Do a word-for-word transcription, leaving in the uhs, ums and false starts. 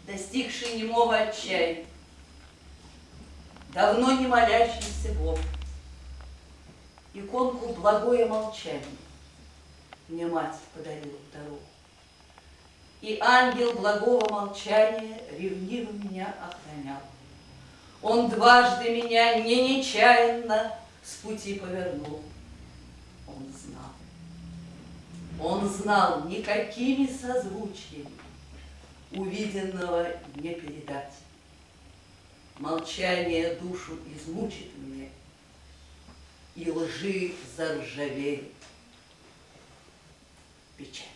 достигший немого отчаяния, давно не молящийся Бог, иконку благое молчание мне мать подарила вторую. И ангел благого молчания ревниво меня охранял. Он дважды меня не нечаянно с пути повернул. Он знал. Он знал, никакими созвучиями увиденного не передать. Молчание душу измучит мне, и лжи заржавеет печать.